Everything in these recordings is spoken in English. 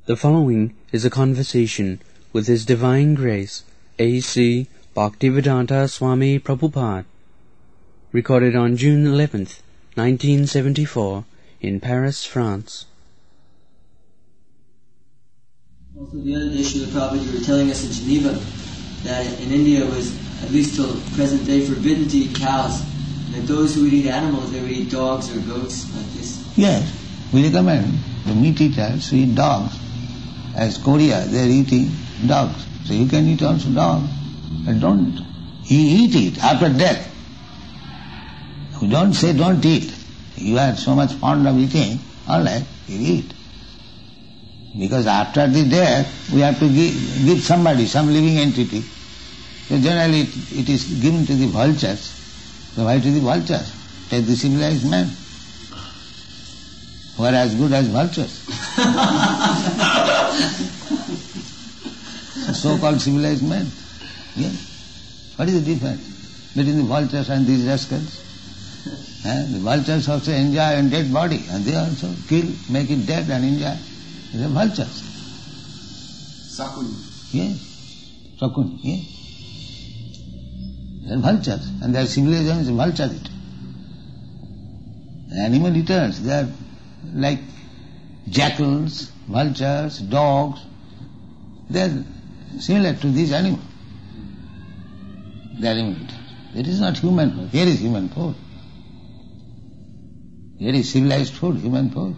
The following is a conversation with His Divine Grace, A.C. Bhaktivedanta Swami Prabhupada, recorded on June 11th, 1974, in Paris, France. Also, the other day, Srila Prabhupada, you were telling us in Geneva that in India it was, at least till present day, forbidden to eat cows. And that those who would eat animals, they would eat dogs or goats like this. Yes, we recommend the meat eaters to eat dogs. As Korea, they are eating dogs. So you can eat also dog. But don't. You eat it after death. We don't say don't eat. You are so much fond of eating, all right, you eat. Because after the death, we have to give somebody, some living entity. So generally it is given to the vultures. So why to the vultures? Take the civilized men, who are as good as vultures. So-called civilized men. Yeah. What is the difference between the vultures and these rascals? The vultures also enjoy a dead body, and they also kill, make it dead and enjoy. They are vultures. Sakuni. Yes. Sakuni, yes. They are vultures, and their civilization is vulture eater. The animal eaters, they are like jackals, vultures, dogs. They are similar to these animals. They are animal eaters. It is not human food. Here is human food. Here is civilized food, human food.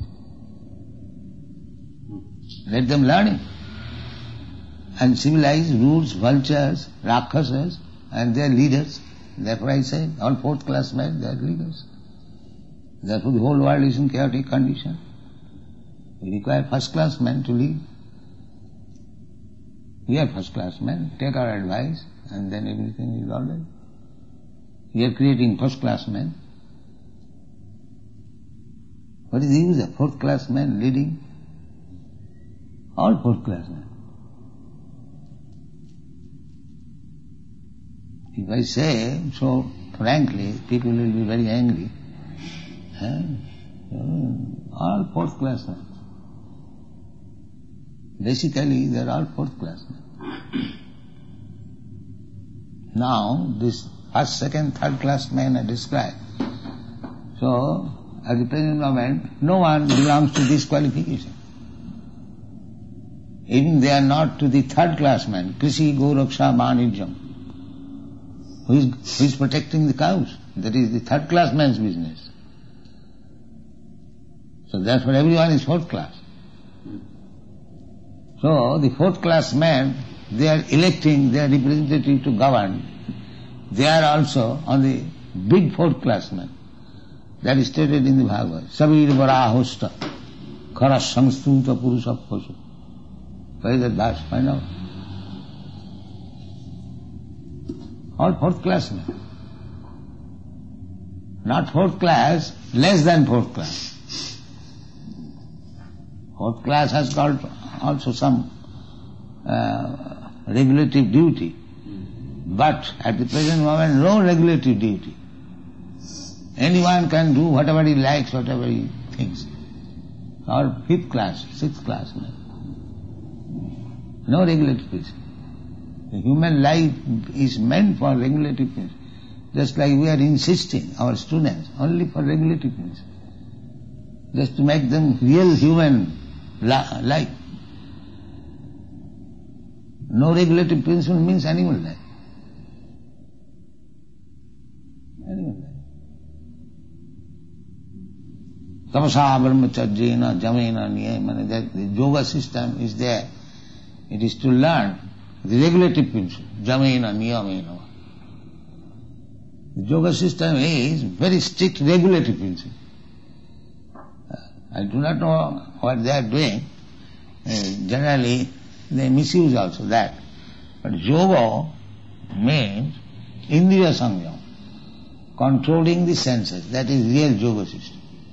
Let them learn it. And civilized rules, vultures, rakshasas, and their leaders. Therefore I say, all fourth class men, they are leaders. Therefore the whole world is in chaotic condition. We require first class men to lead. We are first class men, take our advice, and then everything is all right. We are creating first class men. What is the use of fourth class men leading? All fourth class men. If I say so frankly, people will be very angry. All fourth class men. Basically, they are all fourth class men. Now, this first, second, third class men are described. So, at the present moment, no one belongs to this qualification. Even they are not to the third class man, Krishi Goraksha Manijam. Who is protecting the cows? That is the third class man's business. So therefore everyone is fourth class. So the fourth class men, they are electing their representative to govern. They are also on the big fourth class men. That is stated in the Bhagavad. Sabir Varahosta Kharas Samstuta Purusappasu. Where is that verse? Find out. All fourth class men. Not fourth class, less than fourth class. Fourth class has got also some regulative duty. But at the present moment, no regulative duty. Anyone can do whatever he likes, whatever he thinks. Or fifth class, sixth class men. No regulative principle. The human life is meant for regulative principle. Just like we are insisting our students only for regulative principle. Just to make them real human life. No regulative principle means animal life. Animal life. Tapasa brahmacharjena jamena niyamana. That the yoga system is there. It is to learn the regulative principle. Jamena niyamena. The yoga system is very strict regulative principle. I do not know what they are doing. Generally, they misuse also that. But yoga means indriya samyam, controlling the senses. That is real yoga system.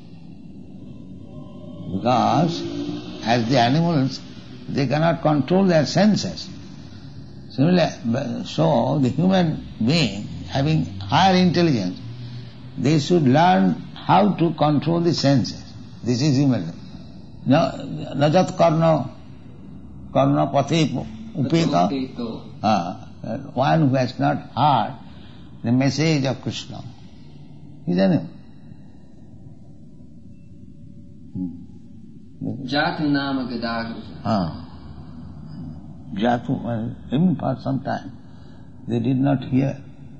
Because as the animals, they cannot control their senses. Similarly, so the human being having higher intelligence, they should learn how to control the senses. This is human life. Najat karna pati upeka. One who has not heard the message of Krishna. Isn't it? Jatu nama gadaguta. Jatu, even for some time, they did not hear.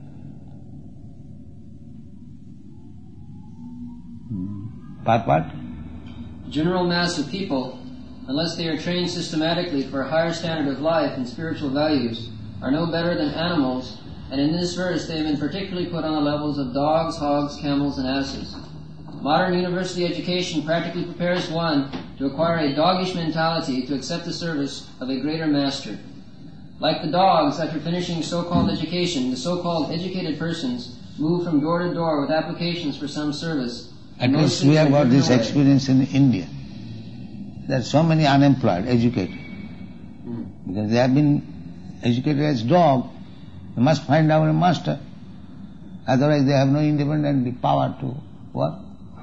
What? General mass of people, unless they are trained systematically for a higher standard of life and spiritual values, are no better than animals, and in this verse they have been particularly put on the levels of dogs, hogs, camels, and asses. Modern university education practically prepares one to acquire a doggish mentality to accept the service of a greater master. Like the dogs, after finishing so-called education, the so-called educated persons move from door to door with applications for some service. At least we have got this experience in India. There are so many unemployed, educated. Because they have been educated as dog, they must find out a master. Otherwise they have no independent power to work.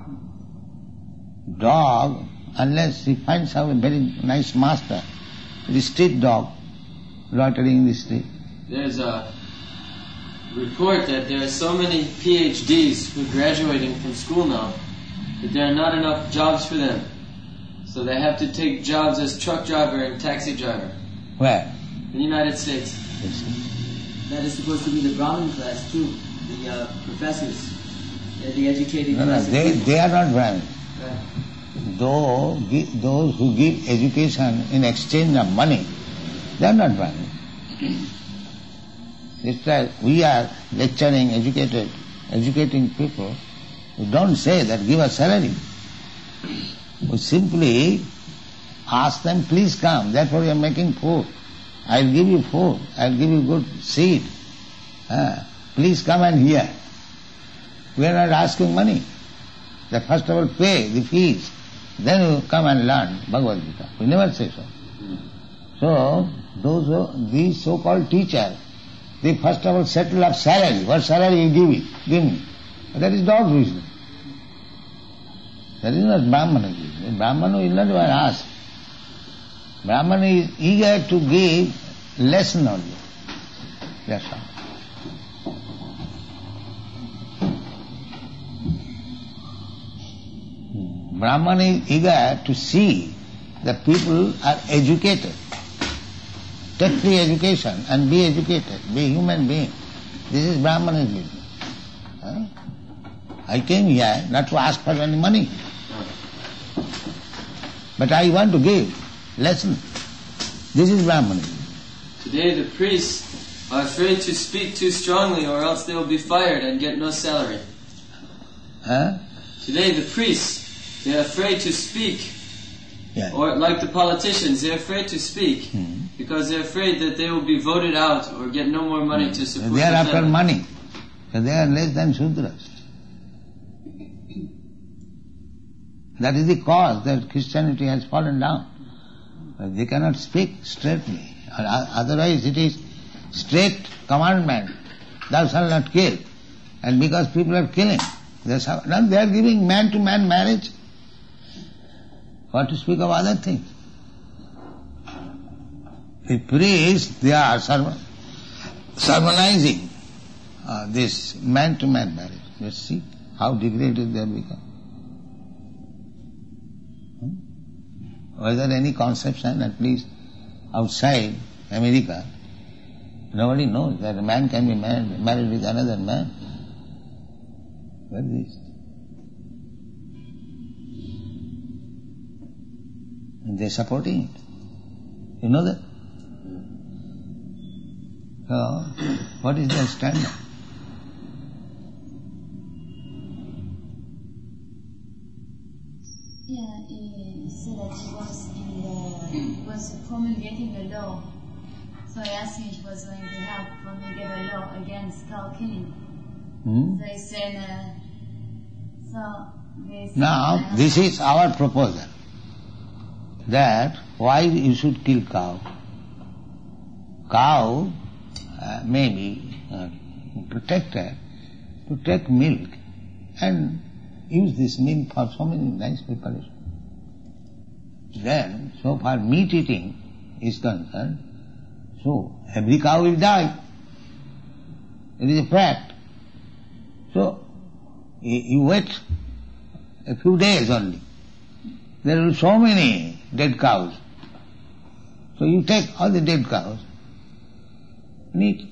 Dog, unless he finds out a very nice master, the street dog, loitering in the street. There's a report that there are so many PhDs who are graduating from school now that there are not enough jobs for them. So they have to take jobs as truck driver and taxi driver. Where? In the United States. That is supposed to be the Brahmin class too, the professors, the educated class. They are not Brahmin. Right. Those who give education in exchange of money, they are not Brahmin. It's like we are lecturing, educating people. We don't say that give us salary. We simply ask them, please come, therefore we are making food. I'll give you food, I'll give you good seed. Please come and hear. We are not asking money. They first of all pay the fees, then you come and learn Bhagavad Gita. We never say so. So, these so-called teachers, they first of all settle up salary. What salary you give me. That is dog reason. That is not Brahmana reason. Brahmana will not even ask. Brahmana is eager to give lesson only. That's all. Brahmana is eager to see that people are educated. Take free education and be educated, be a human being. This is Brahmana's business. I came here not to ask for any money, but I want to give lesson. This is Brahmana. Today the priests are afraid to speak too strongly or else they will be fired and get no salary. Today the priests, they are afraid to speak. Yeah. Or like the politicians, they're afraid to speak because they're afraid that they will be voted out or get no more money to support They are after family. money. So they are less than Shudras. That is the cause that Christianity has fallen down. They cannot speak straightly. Otherwise it is straight commandment, thou shalt not kill. And because people are killing, they are giving man-to-man marriage. What to speak of other things? The priests, they are sermonizing this man-to-man marriage. Let's see how degraded they have become. Was there any conception, at least outside America? Nobody knows that a man can be married with another man. What is this? And they are supporting it. You know that? So, what is their standard? Yeah, he said that he was promulgating a law. So I asked him if he was going to help promulgate a law against cow killing. So he said, Now, this is our proposal, that why you should kill cow. Cow may be protected to take milk and use this milk for so many nice preparations. then so far meat eating is concerned, so every cow will die. It is a fact. So you wait a few days only. There are so many dead cows. So you take all the dead cows and eat.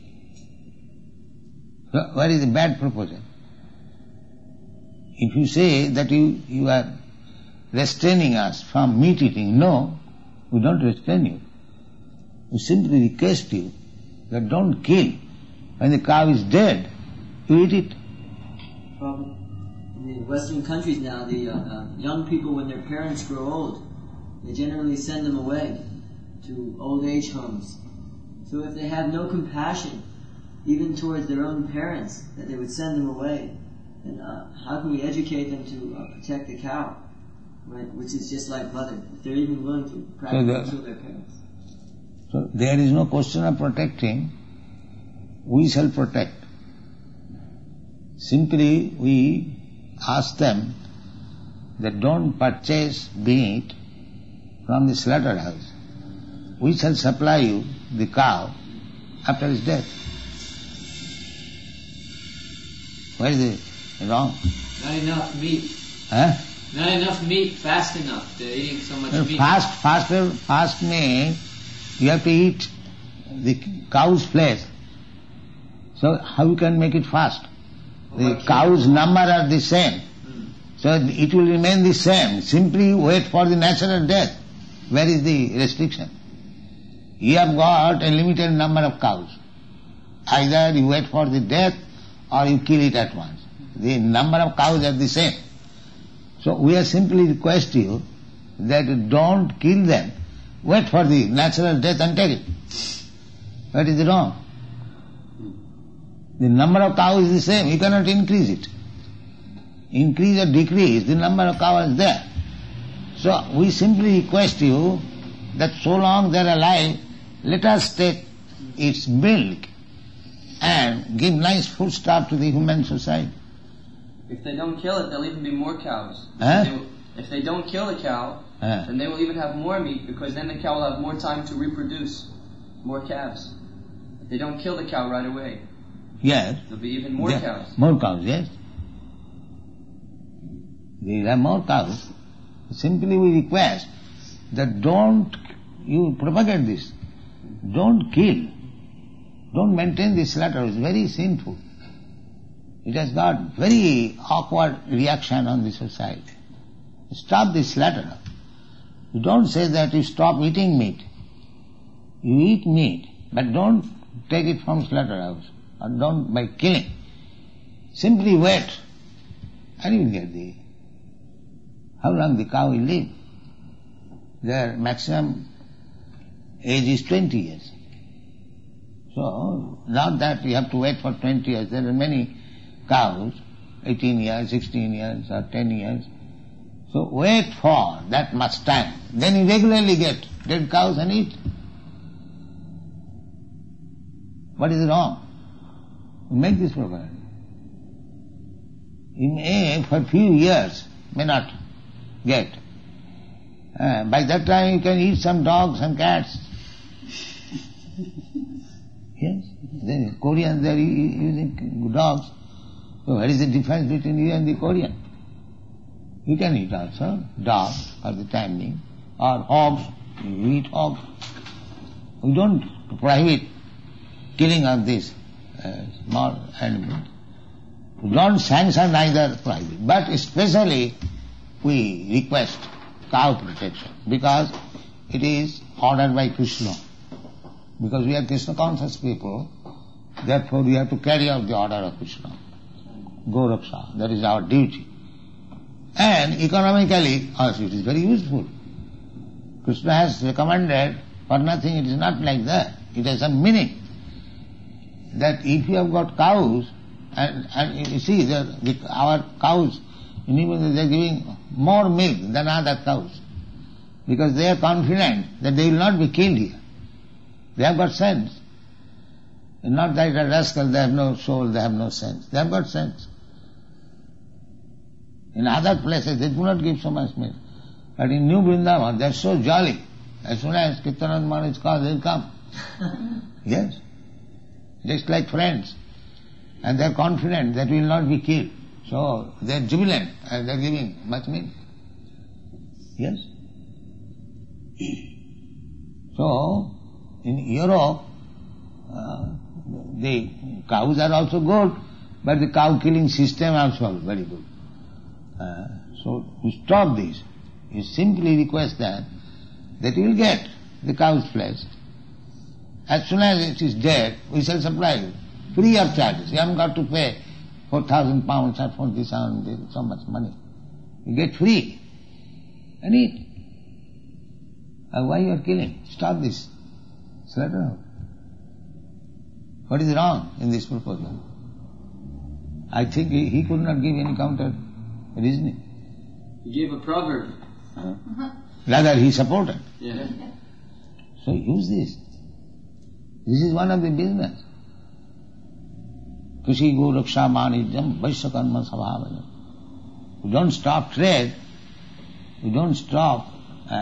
So where is the bad proposal? If you say that you are restraining us from meat eating, no, we don't restrain you. We simply request you that don't kill. When the cow is dead, you eat it. In the Western countries now, the young people, when their parents grow old, they generally send them away to old age homes. So if they have no compassion, even towards their own parents, that they would send them away, then how can we educate them to protect the cow, right? Which is just like mother, if they're even willing to practically kill their parents? So there is no question of protecting. We shall protect. Simply we ask them that don't purchase meat from the slaughterhouse. We shall supply you the cow after its death. Where is it wrong? Not enough meat. Huh? Not enough meat, fast enough. They're eating so much meat. Fast means you have to eat the cow's flesh. So how you can make it fast? The cow's number are the same. So it will remain the same. Simply wait for the natural death. Where is the restriction? You have got a limited number of cows. Either you wait for the death or you kill it at once. The number of cows are the same. So we are simply request you that don't kill them. Wait for the natural death and take it. That is wrong. The number of cows is the same. You cannot increase it. Increase or decrease, the number of cows is there. So we simply request you that so long they are alive, let us take its milk and give nice foodstuff to the human society. If they don't kill it, there'll even be more cows. Huh? If they don't kill the cow, then they will even have more meat, because then the cow will have more time to reproduce more calves. If they don't kill the cow right away, yes, there'll be even more cows. More cows, yes. There are more cows. Simply we request that don't you propagate this. Don't kill. Don't maintain this slaughter. It's very sinful. It has got very awkward reaction on the society. Stop this slaughter. You don't say that you stop eating meat. You eat meat, but don't take it from slaughterhouse, or don't by killing. Simply wait, and you will get the how long the cow will live. Their maximum age is 20 years. So, not that you have to wait for 20 years. There are many cows, 18 years, 16 years, or 10 years. So wait for that much time. Then you regularly get dead cows and eat. What is wrong? Make this program. You may, for a few years, may not get. By that time you can eat some dogs and cats. Yes, the Koreans they are using dogs. So what is the difference between you and the Korean? You can eat also dog for the time being, or hogs. You eat hogs. We don't prohibit killing of these small animals. We don't sanction neither prohibit, but especially we request cow protection, because it is ordered by Krishna. Because we are Krishna conscious people, therefore we have to carry out the order of Krishna. Goraksha, that is our duty. And economically also it is very useful. Krishna has recommended for nothing, it is not like that. It has some meaning. That if you have got cows, and you see our cows, they are giving more milk than other cows, because they are confident that they will not be killed here. They have got sense. Not that a rascal, they have no soul, they have no sense. They have got sense. In other places they do not give so much milk. But in New Vrindavan, they're so jolly. As soon as Kirtanand Maharaj is called, they'll come. Yes. Just like friends. And they're confident that we will not be killed. So they're jubilant and they're giving much milk. Yes. So, in Europe, the cows are also good, but the cow killing system also very good. So, to stop this, you simply request that you will get the cow's flesh. As soon as it is dead, we shall supply you, free of charges. You haven't got to pay 4,000 pounds or 40,000, so much money. You get free and eat. Why you are killing? Stop this slaughterhouse. What is wrong in this proposal? I think he could not give any counter reasoning. He gave a proverb. Rather, he supported. Yeah. So use this. This is one of the business. Kushi go raksha manijam vaishya karma sabhavajam. We don't stop trade. We don't stop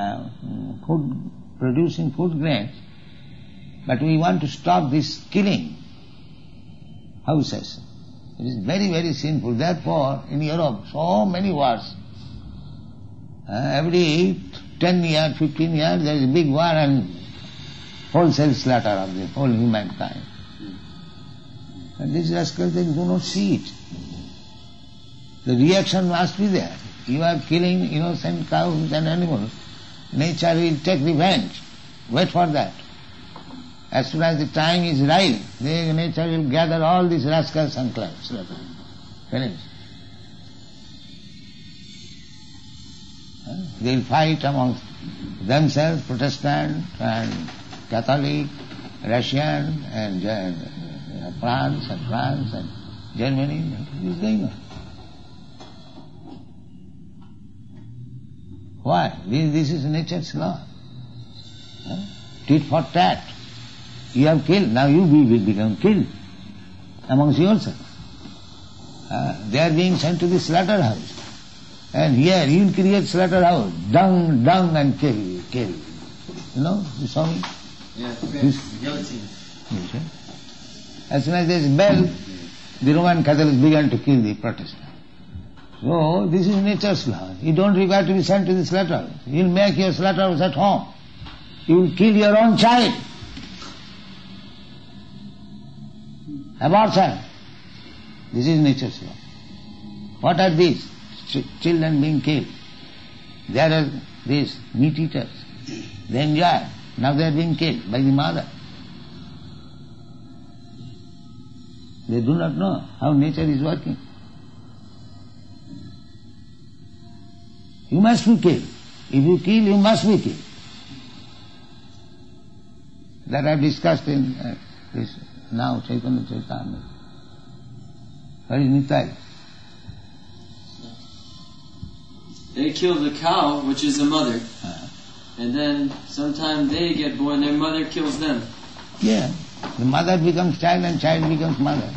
producing food grains. But we want to stop this killing houses. It is very, very sinful. Therefore, in Europe, so many wars. Every 10 years, 15 years, there is a big war and wholesale slaughter of the whole humankind. And these rascals, they do not see it. The reaction must be there. You are killing innocent cows and animals. Nature will take revenge. Wait for that. As soon as the time is right, the nature will gather all these rascals and slaughter. Finish. They will fight amongst themselves, Protestant and Catholic, Russian and France and Germany. It is going on. Why? This is nature's law. Tit for tat. You have killed, now you will become killed amongst yourselves. They are being sent to the slaughterhouse. And here you will create slaughterhouse, dung and kill. You saw me? Yeah, guillotine. As soon as there is a bell, the Roman Catholics began to kill the Protestants. So, this is nature's law. You don't require to be sent to the slaughterhouse. You will make your slaughterhouse at home. You will kill your own child. Abortion. This is nature's law. What are these? Children being killed. There are these meat eaters. They enjoy. Now they are being killed by the mother. They do not know how nature is working. You must be killed. If you kill, you must be killed. That I have discussed in this now Chaitanya Charitamrita. Where is Nitai? They kill the cow, which is the mother, and then sometime they get born, their mother kills them. Yeah. The mother becomes child and child becomes mother.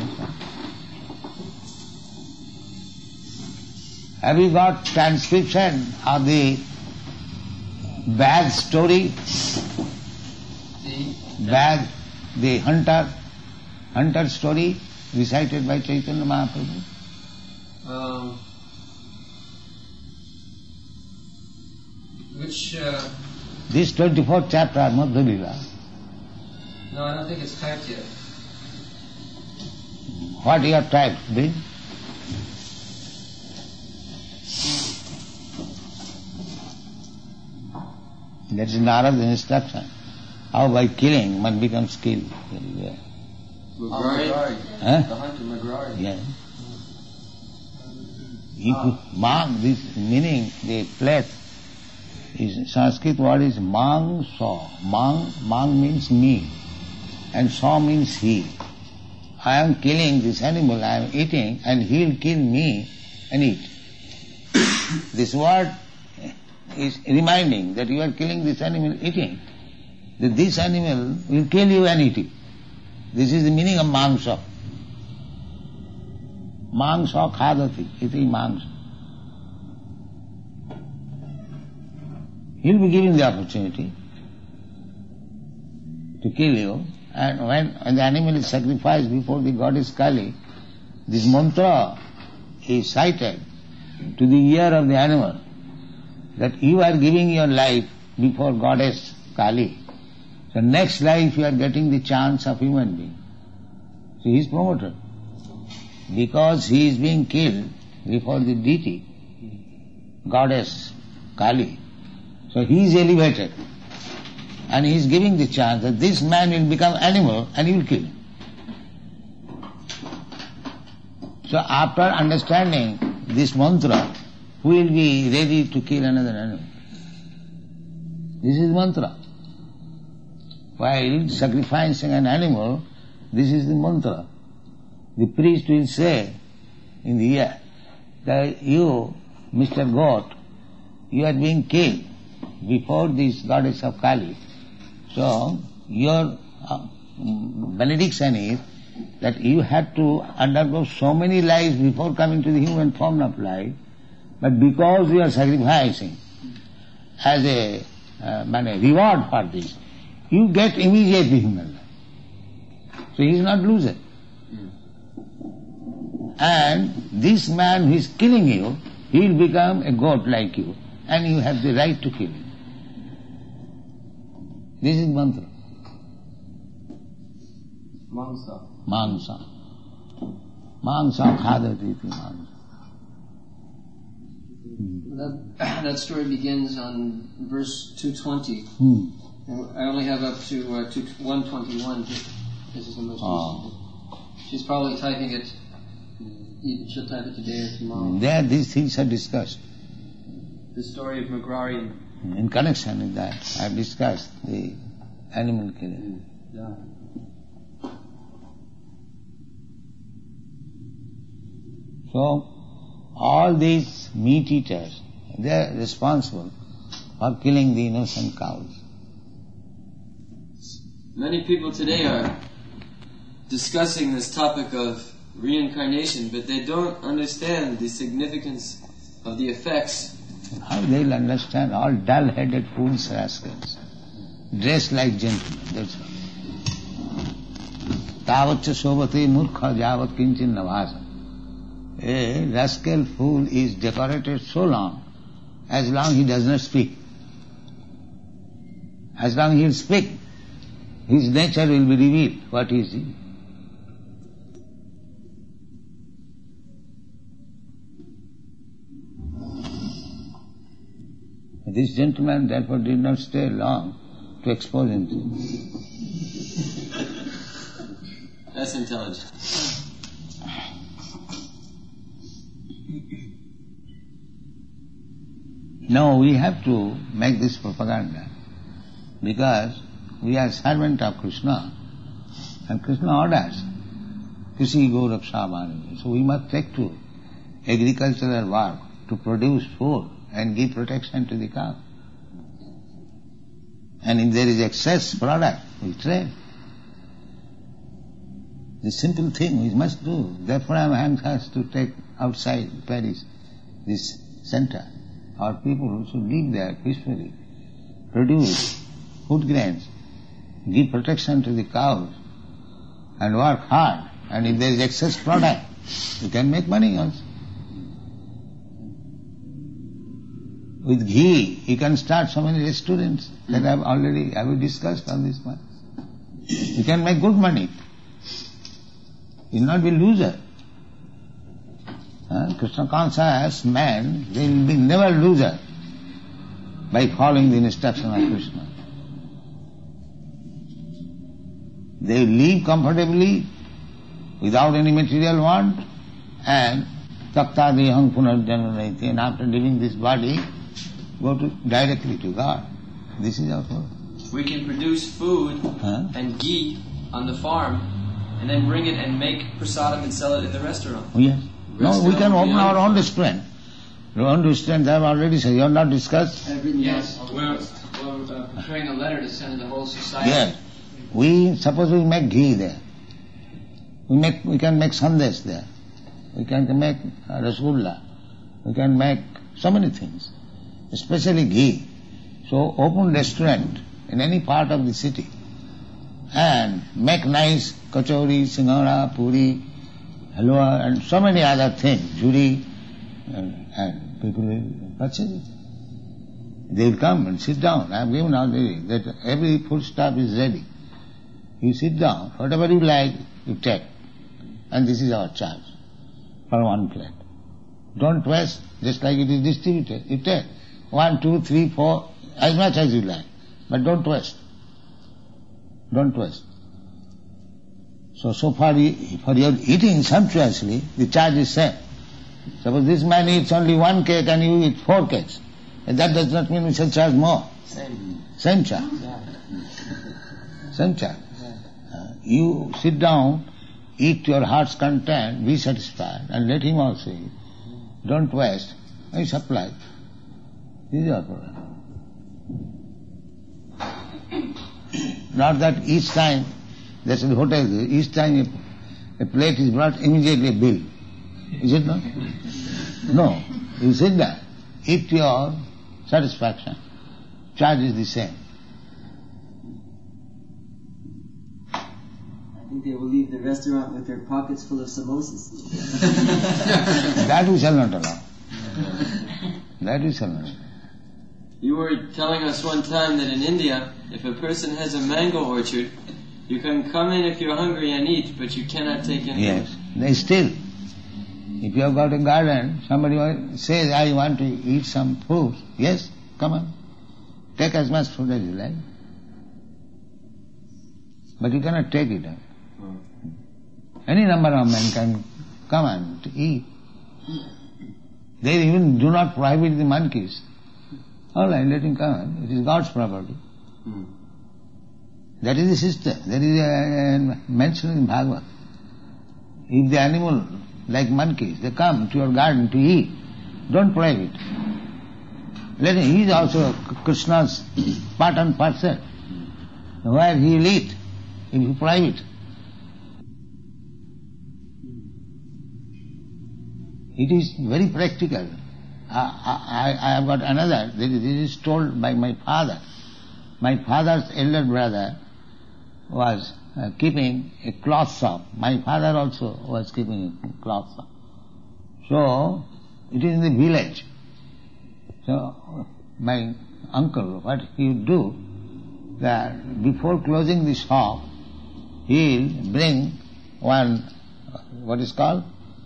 Have you got transcription of the bad story? Bad, the hunter story recited by Chaitanya Mahaprabhu? Which? This 24th chapter, Madhya Lila. No, I don't think it's typed yet. What you have typed, Big? That is Narada's instruction. How by killing one becomes killed. Yeah. Magrari. Huh? The hunter Magrari. Yeah. Mang, this meaning, the flesh, is Sanskrit word is mang saw. Mang means me, and saw means he. I am killing this animal, I am eating, and he will kill me and eat. This word is reminding that you are killing this animal, eating, that this animal will kill you and eat you. This is the meaning of mangsa. Mangsa khadati, iti mangsa. he'll be given the opportunity to kill you. And when the animal is sacrificed before the goddess Kali, this mantra is cited to the ear of the animal that you are giving your life before goddess Kali. So next life you are getting the chance of human being. So he is promoted. Because he is being killed before the deity, goddess Kali. So he is elevated. And he is giving the chance that this man will become animal and he will kill him. So after understanding this mantra, who will be ready to kill another animal? This is mantra. While sacrificing an animal, this is the mantra. The priest will say in the ear that you, Mr. Goat, you are being killed before this goddess of Kali. So your benediction is that you had to undergo so many lives before coming to the human form of life, but because you are sacrificing as a reward for this, you get immediately human life. So he is not loser. And this man who is killing you, he will become a goat like you, and you have the right to kill him. This is mantra. Mansa. Mansa. Mansa khadati iti mansa. That story begins on verse 220. And I only have up to 121. This is the most recent. She's probably typing it. She'll type it today or tomorrow. There these things are discussed. The story of Magrari. In connection with that, I have discussed the animal killing. Yeah. So, all these meat eaters, they are responsible for killing the innocent cows. Many people today are discussing this topic of reincarnation, but they don't understand the significance of the effects. How they'll understand? All dull-headed fools, rascals, dressed like gentlemen, that's all. Tavatcha sobhate murkha javat kinchin navasa. A rascal fool is decorated so long, as long he does not speak. As long he will speak, his nature will be revealed. What is he? This gentleman therefore did not stay long to expose himself. That's intelligent. No, we have to make this propaganda because we are servant of Krishna and Krishna orders Krisi Gauraksha Bhani. So we must take to agricultural work to produce food and give protection to the cow. And if there is excess product, we trade. The simple thing we must do. Therefore I am anxious to take outside Paris this center. Our people who should live there peacefully, produce food grains, give protection to the cows, and work hard. And if there is excess product, you can make money also. With ghee, you can start so many restaurants that have we discussed on this one. You can make good money. You will not be loser. Krishna conscious man, they will be never loser by following the instruction of Krishna. They live comfortably without any material want and taktadihang punarjananati, and after leaving this body, go directly to God. This is our goal. We can produce food and ghee on the farm and then bring it and make prasadam and sell it in the restaurant. Oh, yes. No, we can open our own restaurant. Your own restaurant, I have already said. You have not discussed? Yes. We're preparing a letter to send to the whole society. Yes. Suppose we make ghee there. We can make sandesh there. We can make rasgulla. We can make so many things, especially ghee. So open restaurant in any part of the city and make nice kachori, singara, puri, halwa and so many other things, juri, and people will purchase it. They will come and sit down. I have given already that every food stuff is ready. You sit down, whatever you like, you take. And this is our charge for one plate. Don't waste, just like it is distributed. You take 1, 2, 3, 4, as much as you like. But don't waste. Don't waste. So far for your eating sumptuously, the charge is same. Suppose this man eats only 1 cake and you eat 4 cakes. And that does not mean we shall charge more. Same charge. Yeah. Same charge. You sit down, eat your heart's content, be satisfied, and let him also eat. Don't waste. I supply. This is our problem. Not that each time, that's in the hotel, each time a plate is brought, immediately a bill. Is it not? No. You sit there, eat your satisfaction. Charge is the same. I think they will leave the restaurant with their pockets full of samosas. That we shall not allow. That we shall not allow. You were telling us one time that in India, if a person has a mango orchard, you can come in if you're hungry and eat, but you cannot take any. Yes. They still, if you have got a garden, somebody says, I want to eat some food. Yes, come on. Take as much food as you like. But you cannot take it. Any number of men can come and to eat. They even do not prohibit the monkeys. All right, let him come. It is God's property. That is the system. That is mentioned in Bhagavad. If the animal, like monkeys, they come to your garden to eat, don't prohibit. Let him. He is also Krishna's part and parcel. Where he will eat, if you prohibit. It is very practical. I have got another. This is told by my father. My father's elder brother was keeping a cloth shop. My father also was keeping a cloth shop. So, it is in the village. So, my uncle, what he would do, that before closing the shop, he will bring one, what is called?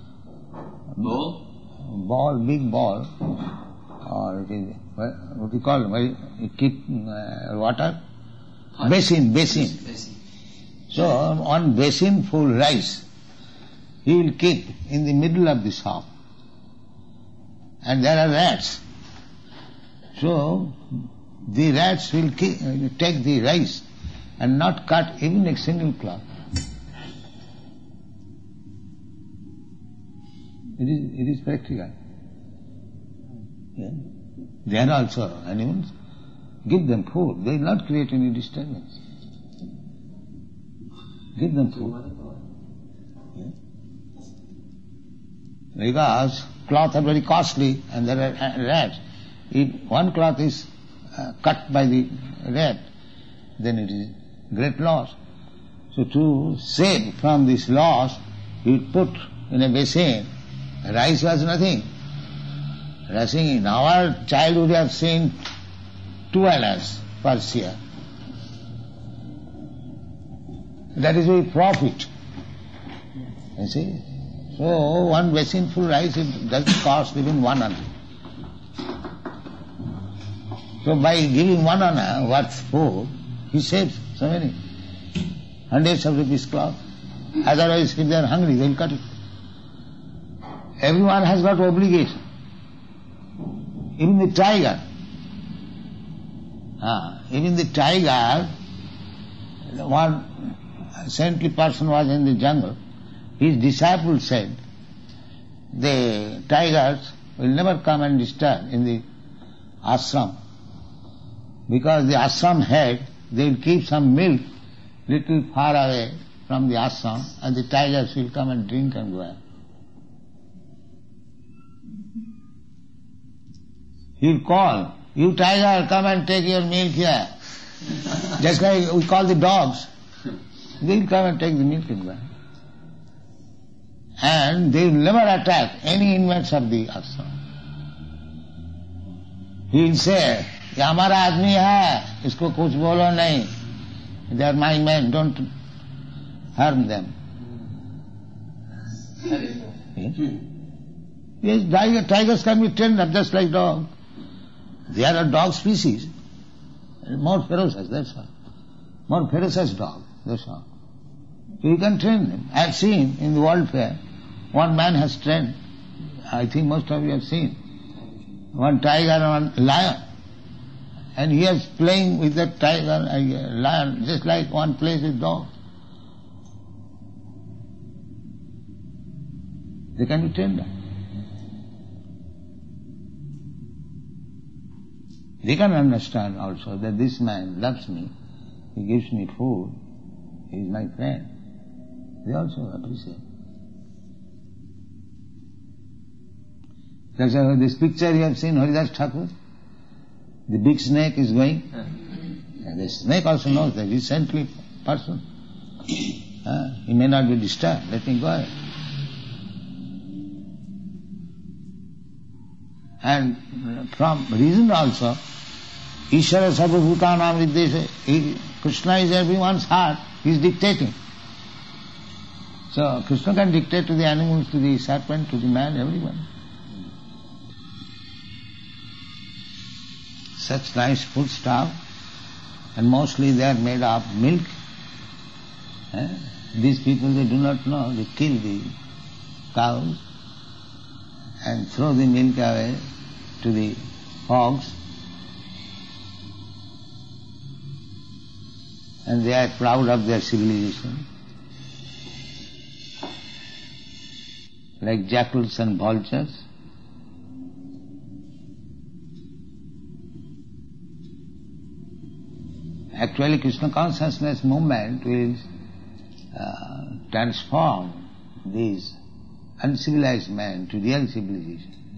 Bowl? Big ball, or it is, what do you call it, where you keep water? Basin. So, on basin full rice, he will keep in the middle of the shop. And there are rats. So, the rats will take the rice and not cut even a single cloth. It is practical. Yeah. They are also animals. Give them food. They will not create any disturbance. Give them food. Yeah. Because cloth are very costly and there are rats. If one cloth is cut by the rat, then it is great loss. So to save from this loss, you put in a basin. Rice was nothing. In our childhood we have seen 2 annas per year. That is a profit. You see? So one basin full rice, it doesn't cost even 1 anna. So by giving 1 anna worth food, he saves so many hundreds of rupees cloth. Otherwise, if they are hungry, they will cut it. Everyone has got obligation. Even the tiger. Even the tiger, one saintly person was in the jungle. His disciple said, the tigers will never come and disturb in the ashram. Because the ashram head, they will keep some milk little far away from the ashram and the tigers will come and drink and go out. He will call, You tiger, come and take your milk here. Just like we call the dogs. They'll come and take the milk in there. And they will never attack any inmates of the ashram. He will say, ये हमारा आदमी है, इसको कुछ बोलो नहीं. They are my men, don't harm them. Yes, tigers can be trained up just like dogs. They are a dog species. More ferocious, that's all. More ferocious dog, that's all. So you can train them. I have seen in the World Fair, one man has trained, I think most of you have seen, one tiger and one lion. And he is playing with that tiger and lion just like one plays with dogs. They can be trained up. They can understand also that this man loves me, he gives me food, he is my friend. They also appreciate. That's why this picture you have seen, Haridas Thakur, the big snake is going, and the snake also knows that he is a saintly person. He may not be disturbed, let me go ahead. And from reason also, Ishvara Sarvabhutanam Vidyesha, Krishna is everyone's heart, he is dictating. So Krishna can dictate to the animals, to the serpent, to the man, everyone. Such nice food stuff, and mostly they are made of milk. These people, they do not know, they kill the cows and throw the milk away to the hogs, and they are proud of their civilization, like jackals and vultures. Actually, Krishna consciousness movement will transform these uncivilized men to real civilization.